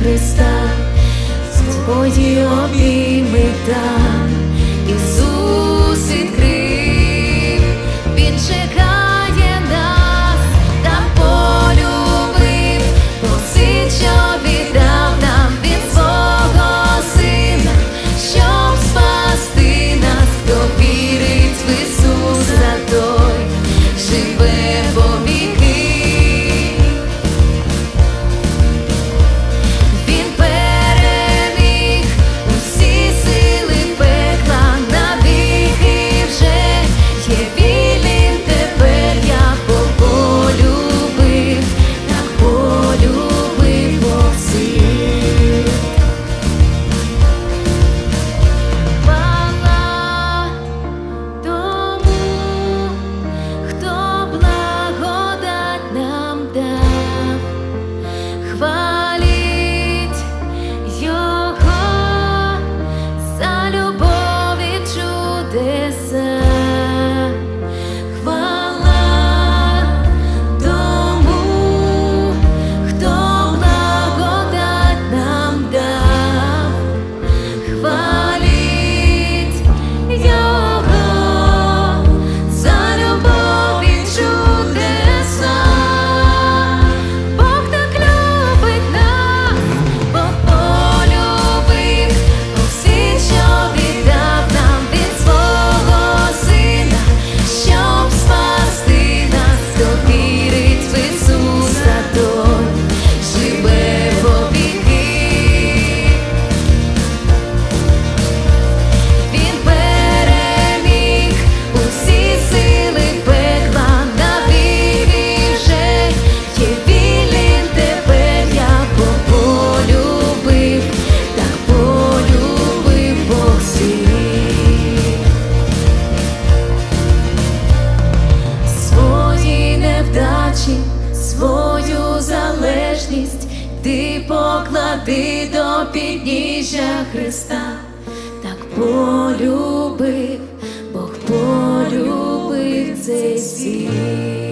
Христа, свої обійми там Ісус відкрив, Він чекає нас, так полюбив, просить, що віддав нам Він свого Сина, щоб спасти нас. Хто вірить в Ісуса, той живе повіки. Він переміг усі сили пекла, навіки вже є вільним тепер. Я полюбив, так полюбив Бог всіх. Хвала тому, хто благодать нам дав. Хваліть Його за любов і чудеса. Хвала тому, хто благодать нам дав. Хваліть Його за любов і чудеса. Бог так любить нас, Бог полюбив, просить, що віддав нам Він свого Сина, щоб спасти нас. Хто вірить в Ісуса, той живе повіки. Він переміг усі сили пекла, навіки вже є вільним тепер. Я полюбив, так полюбив Бог всіх. Свої невдачі, свою залежність ти поклади до підніжжя Христа. Так полюбив, Бог полюбив цей світ.